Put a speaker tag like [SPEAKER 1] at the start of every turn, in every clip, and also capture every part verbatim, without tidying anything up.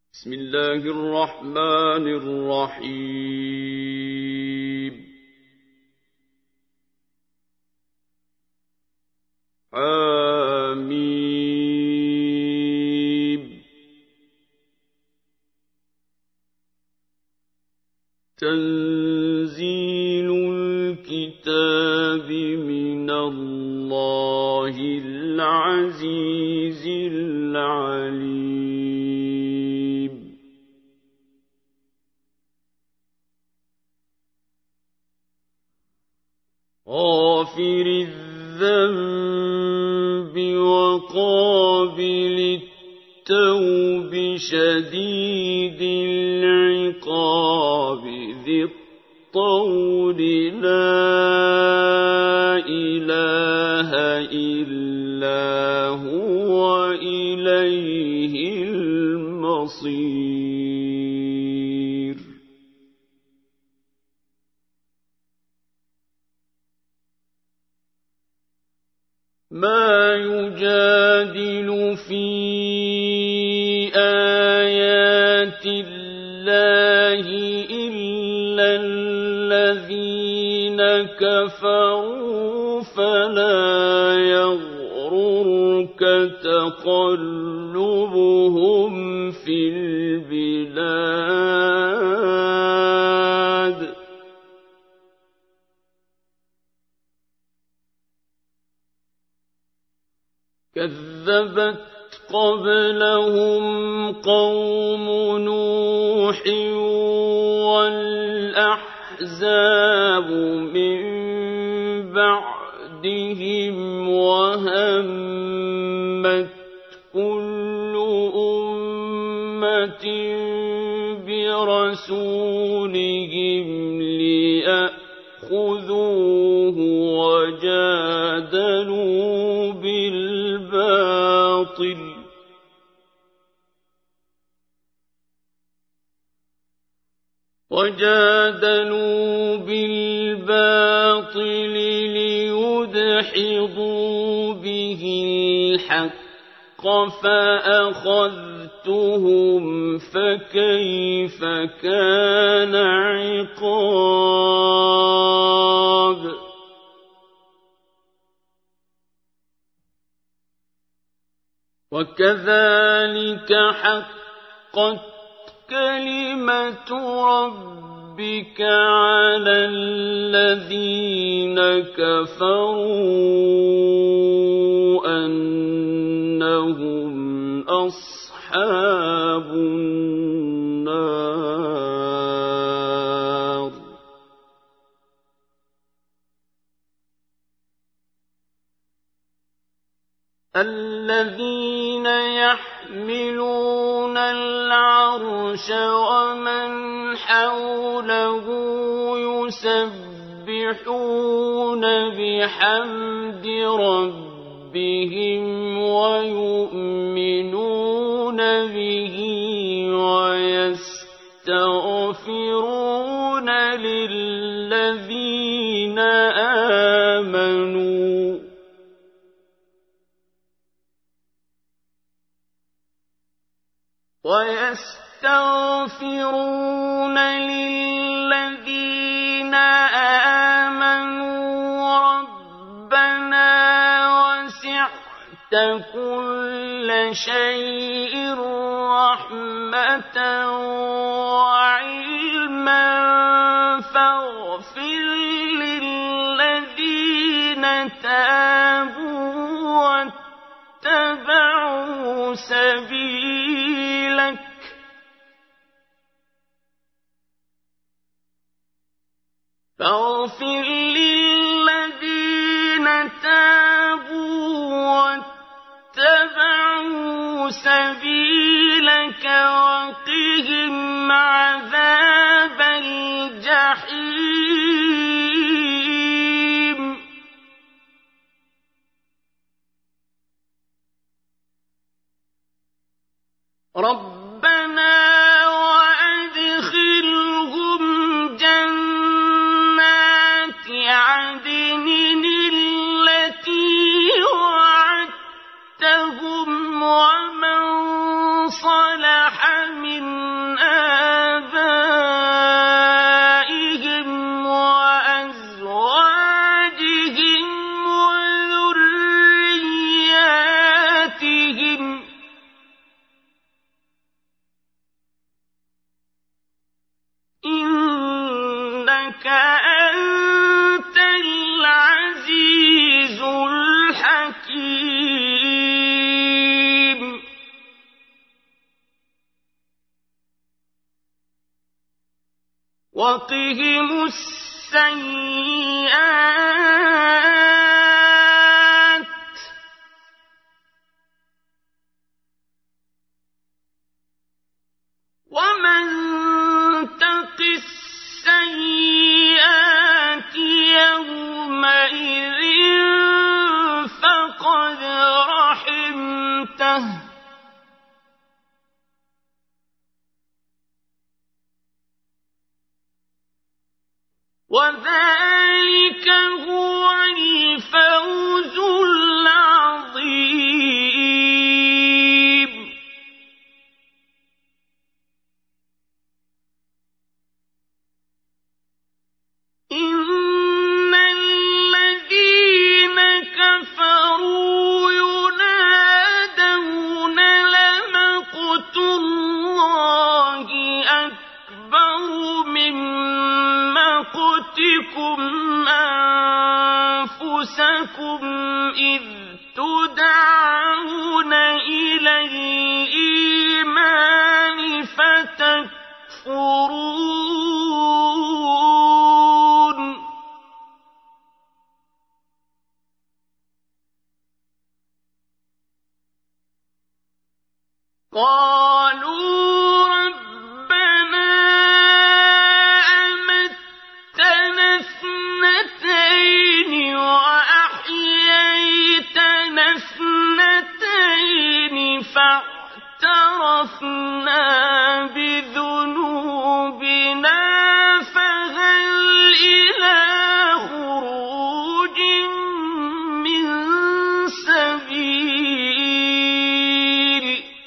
[SPEAKER 1] بسم الله الرحمن الرحيم آمين. تنزيل الكتاب من الله العزيز العليم. غافر الذنب وقابل التوب شديد العقاب ذي الطول لا إله إلا هو إليه المصير. ما يجادل في آيات الله إلا الذين كفروا فلا يغررك تقلبهم في البلاد. كذبت قبلهم قوم نوح والأحزاب من بعدهم وهمت كل أمة برسولهم ليأخذوه وجادلوا بالباطل وجادلوا بالباطل ليدحضوا به الحق فأخذتهم فكيف كان عقاب. وكذلك حقت كلمة ربك على الذين كفروا أنهم أصحاب النار. الذين يحملون العرش ومن حوله يسبحون بحمد ربهم ويؤمنون به ويستغفرون للذين آمنوا ويستغفرون للذين آمنوا ربنا وسعت كل شيء رحمة وعلما فاغفر للذين تابوا واتبعوا سبيلك فاغفر للذين تابوا واتبعوا سبيلك وقهم عذاب الجحيم. وقهم السيئات ومن تق السيئات يومئذ فقد رحمته وذلك هو الفوز العظيم. إن الذين كفروا ينادون لمقت الله أكبر من مقتكم أنفسكم إذ تدعون إلى الإيمان فتكفرون. قالوا ربنا أمتنا اثنتين وأحييتنا اثنتين فاعترفنا بذنوبنا فهل إلى خروج من سبيل.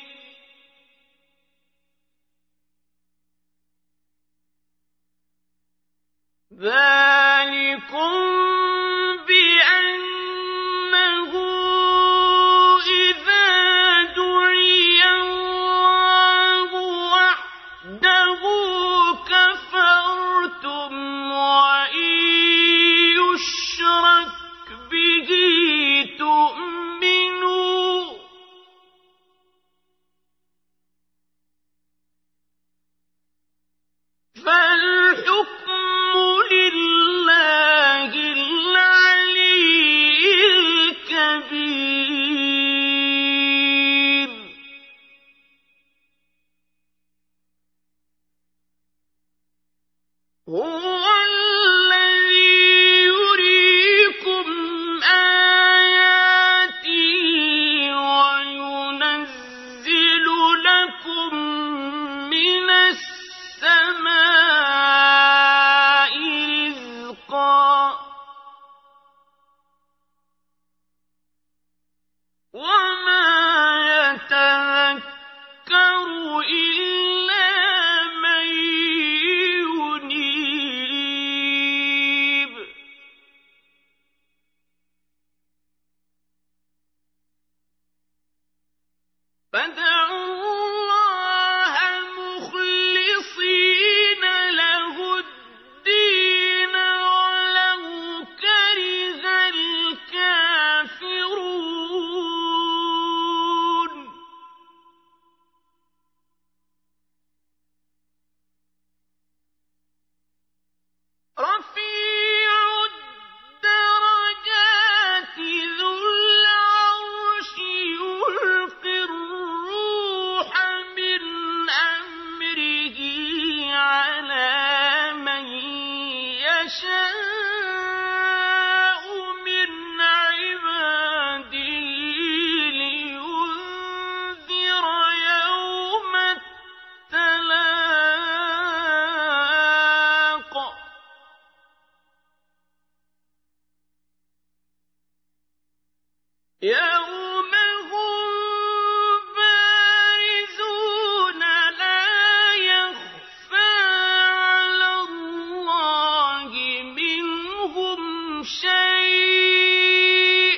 [SPEAKER 1] ذلكم بأنه إذا دعي الله وحده كفرتم وإن يشرك به تؤمنوا فالحكم لله العلي الكبير. هو الذي يريكم آياته وينزل لكم من السماء رزقا وما يتذكر إلا من ينيب. فادعوا الله مخلصين له الدين ولو كره الكافرون. رفيع الدرجات ذو العرش يلقي الروح من أمره على من يشاء من عباده لينذر يوم التلاق. يوم هم بارزون لا يخفى على الله منهم شيء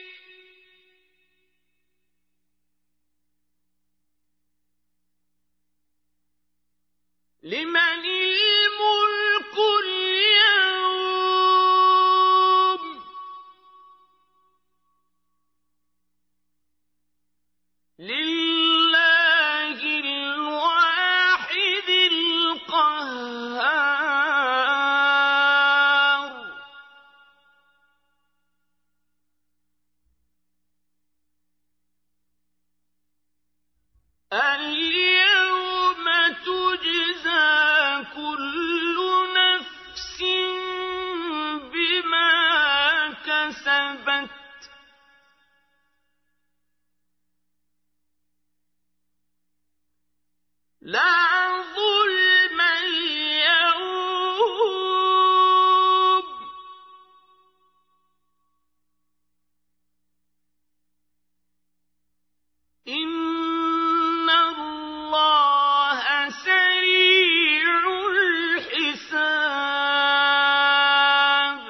[SPEAKER 1] لمن الملك اليوم لله الواحد القهار. لَا ظُلْمَ الْيَوْمَ ۚ إِنَّ اللَّهَ سَرِيعُ الْحِسَابِ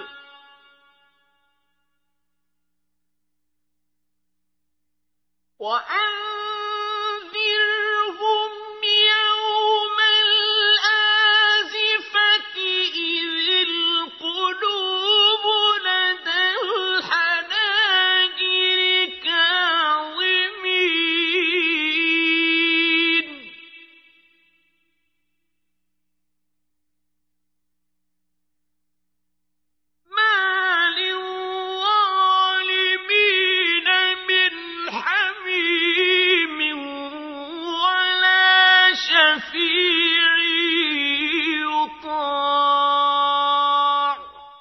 [SPEAKER 1] وَأَنذِرْهُمْ يَوْمَ الْآزِفَةِ إِذِ الْقُلُوبُ لَدَى الْحَنَاجِرِ كَاظِمِينَ مَا لِلظَّالِمِينَ مِنْ حَمِيمٍ وَلَا شَفِيعٍ يُطَاعُ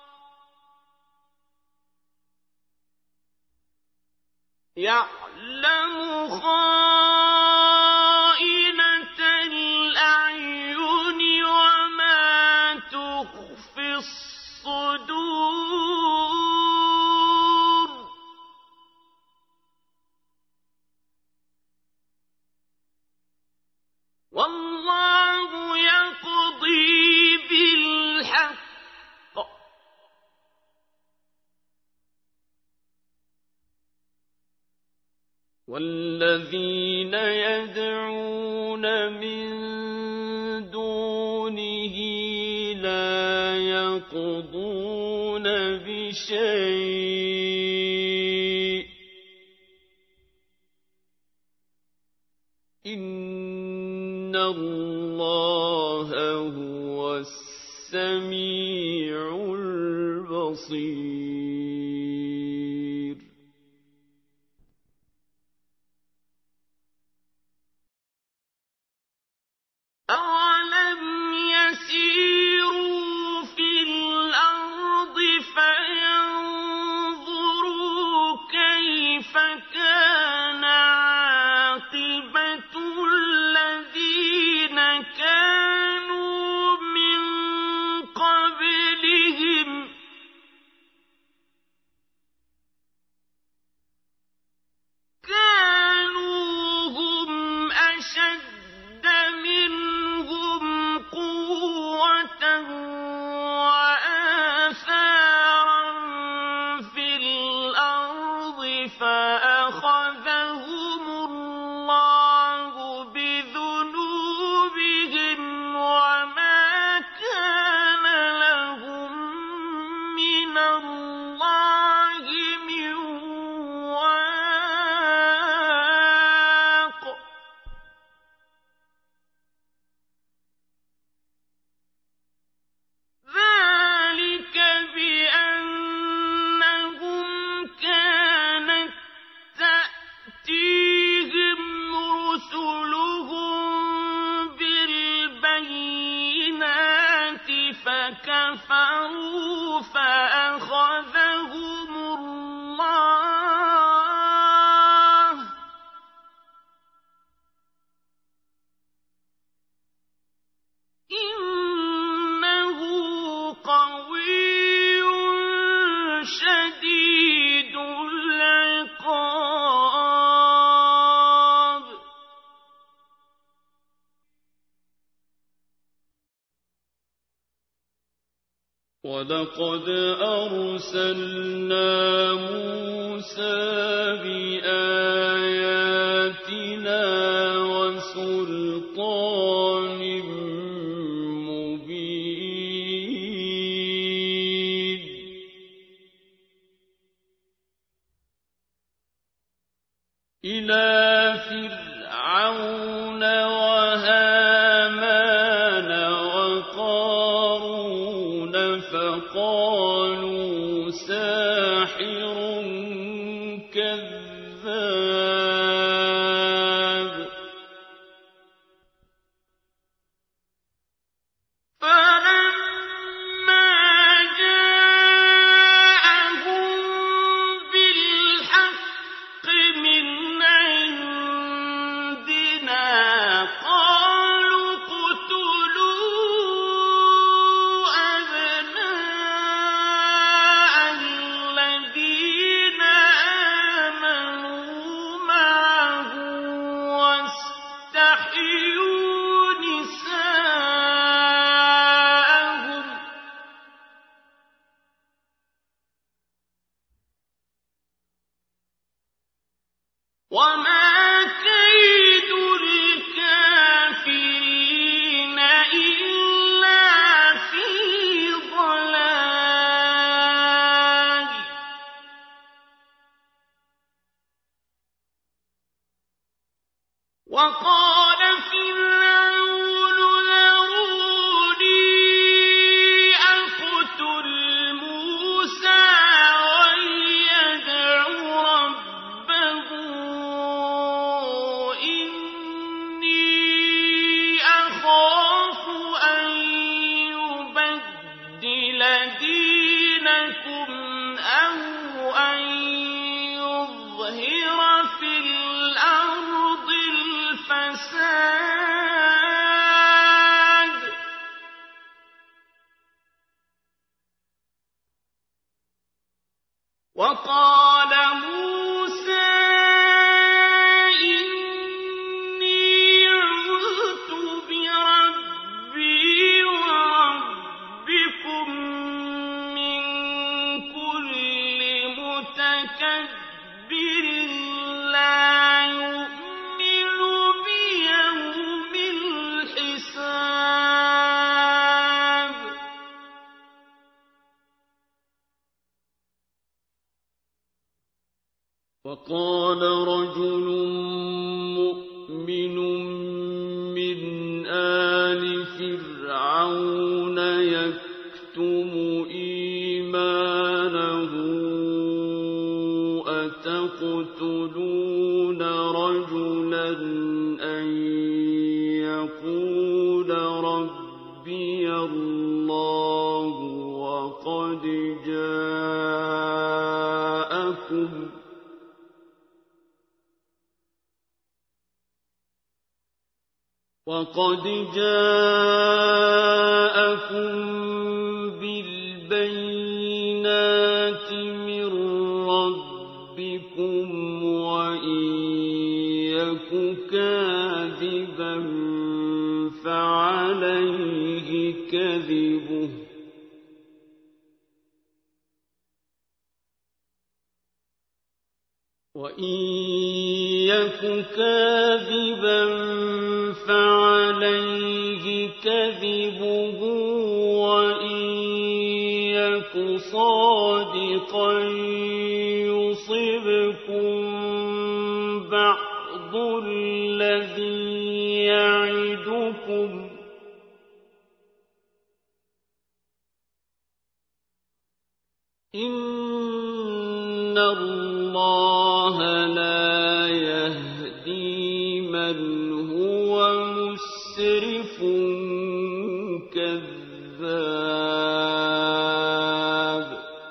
[SPEAKER 1] يَعْلَمُ خَائِنَةَ الْأَعْيُنِ وَمَا تُخْفِي الصُّدُورُ وَاللَّهُ يَقْضِي بِالْحَقِّ ۖ وَالَّذِينَ يَدْعُونَ مِن دُونِهِ لَا يَقْضُونَ بِشَيْءٍ ۗ إِنَّ اللَّهَ هُوَ السَّمِيعُ الْبَصِيرُ أَوَلَمْ يَسِيرُوا فِي الْأَرْضِ فَيَنظُرُوا كَيْفَ كَانَ عَاقِبَةُ الَّذِينَ كَانُوا مِن قَبْلِهِمْ ۚ كَانُوا هُمْ أَشَدَّ مِنْهُمْ قُوَّةً وَآثَارًا فِي الْأَرْضِ فَأَخَذَهُمُ اللَّهُ بِذُنُوبِهِمْ وَمَا كَانَ لَهُم مِّنَ اللَّهِ مِن وَاقٍ ذَٰلِكَ بِأَنَّهُمْ كَانَت تَّأْتِيهِمْ رُسُلُهُم بِالْبَيِّنَاتِ فَكَفَرُوا فَأَخَذَهُمُ اللَّهُ ۚ إِنَّهُ قَوِيٌّ شَدِيدُ الْعِقَابِ وَلَقَدْ أَرْسَلْنَا مُوسَىٰ بِآيَاتِنَا وَسُلْطَانٍ مُّبِينٍ إِلَىٰ فِرْعَوْنَ وَهَامَانَ وَقَارُونَ فَقَالُوا سَاحِرٌ كَذَّابٌ وقال رجل مؤمن من آل فرعون يكتم إيمانه أتقتلون رجلا أن يقول ربي الله وقد جاءكم وقد جاءكم بالبينات من ربكم وإن يك كاذبا فعليه كذبه وإن يك كاذبا فعليه كذبه وإن يك صادقا يصبكم بعض الذي يعدكم إن الله لا يهدي من هو مسرف كذاب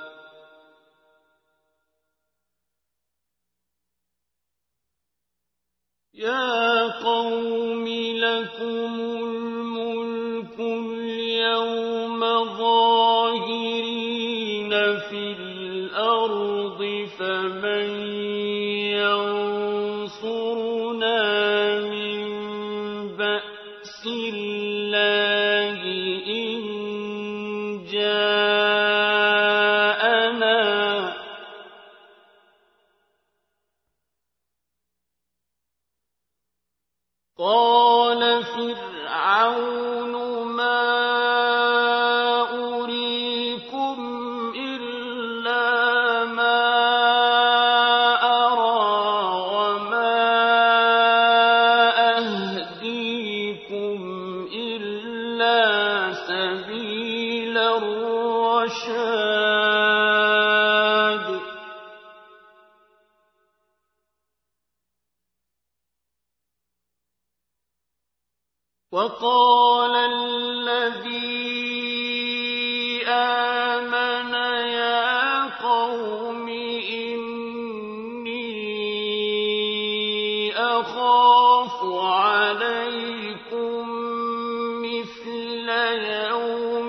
[SPEAKER 1] يا قوم لكم الملك اليوم ظاهرين في الأرض فمن ينصرنا من بأس الله إن جاءنا قال فرعون ما أريكم إلا ما أرى وما أهديكم إلا سبيل الرشاد وقال الذي آمن يا قوم إني أخاف عليكم مثل يوم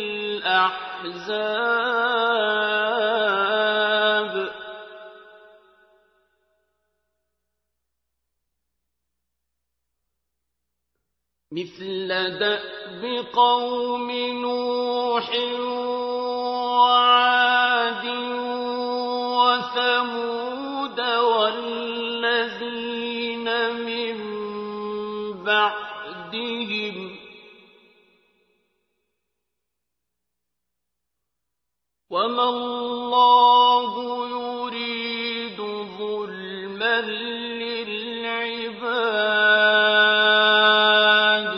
[SPEAKER 1] الأحزاب مثل دأب قوم نوح وعاد وثمود والذين من بعدهم وما الله يريد ظلما للعباد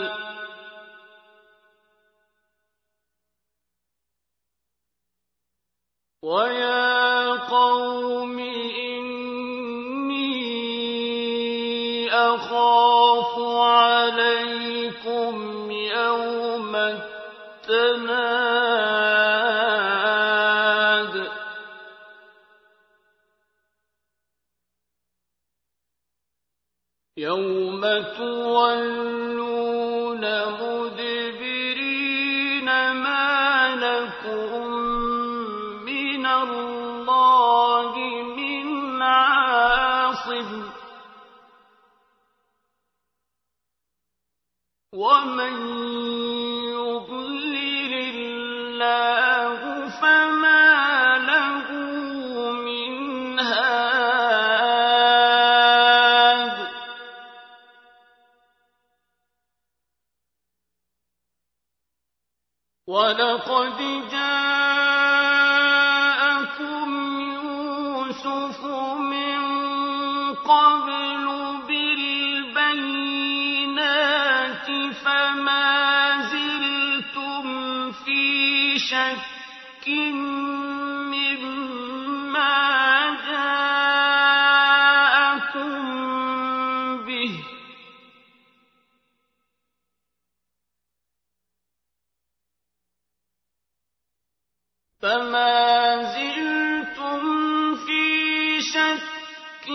[SPEAKER 1] ويا قوم إني أخاف عليكم يوم التناد يوم تولون مدبرين ما لكم من الله من عاصم ومن يضلل الله فما له من هاد ولقد جاءكم يوسف من مما جاءكم به فما زلتم في شك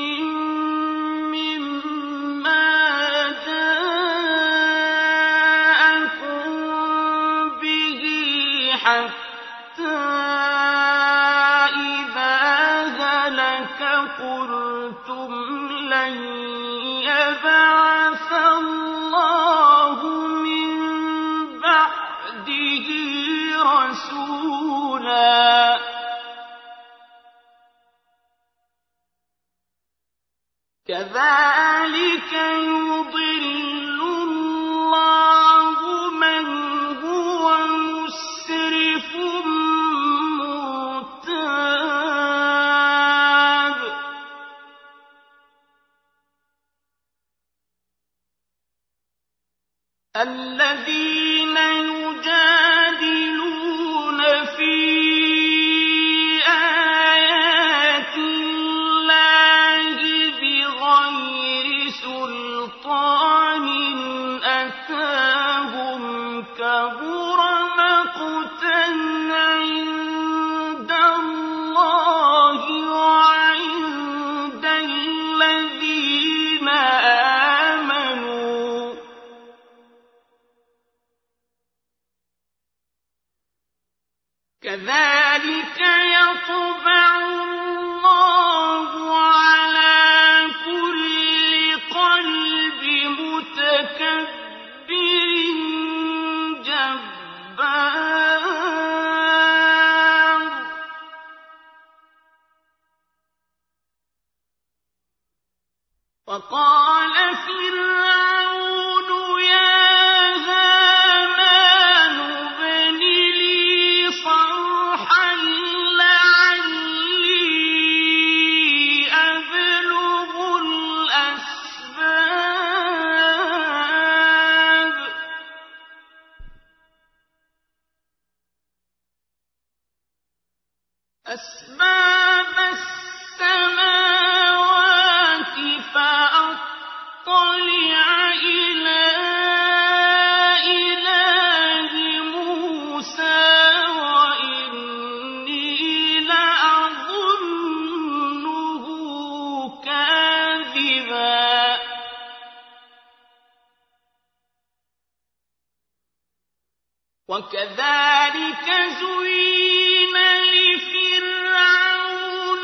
[SPEAKER 1] مما جاءكم به حتى إذا هلك قلتم لن يبعث الله من بعده رسولا كذلك يضل الله من هو مسرف مرتاب الذين يجادلون في آيات الله بغير سلطان أتاهم كبر مقتا عند الله وعند الذين آمنوا كذلك يطبع الله على كل قلب متكبر جبار وقال فرعون يا هامان ابن لي صرحا لعلي أبلغ الأسباب أسباب السماوات فأطلع إلى إله موسى وإني لأظنه كاذبا وكذلك زين لفرعون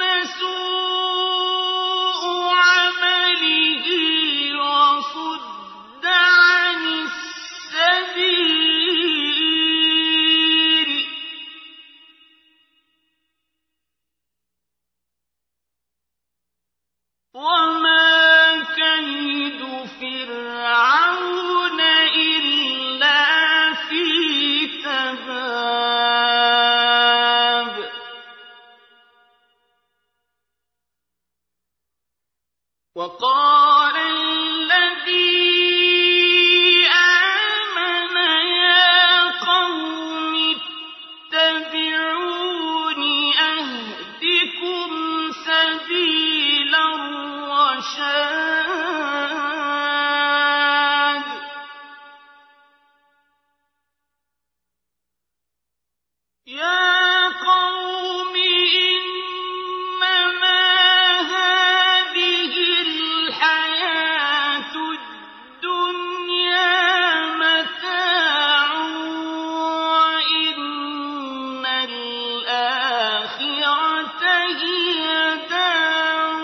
[SPEAKER 1] سوء عمله وصد عن السبيل وما كيد فرعون إلا في تباب وقال الذي آمن يا قوم اتبعون أهدكم سبيل الرشاد يا قوم إنما هذه الحياة الدنيا متاع وإن الآخرة هي دار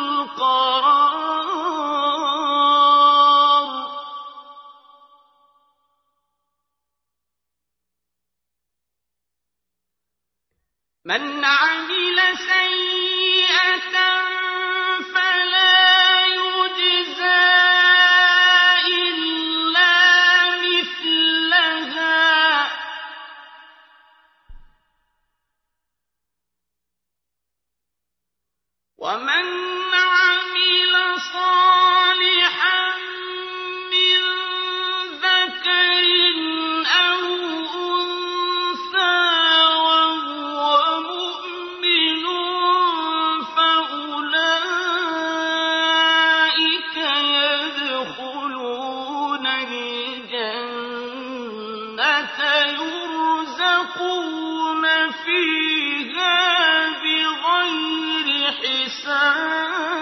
[SPEAKER 1] القرار من عمل سيئة فلا يجزى إلا مثلها ومن عمل صالحا من ذكر أو أنثى وهو يرزقون فيها بغير حساب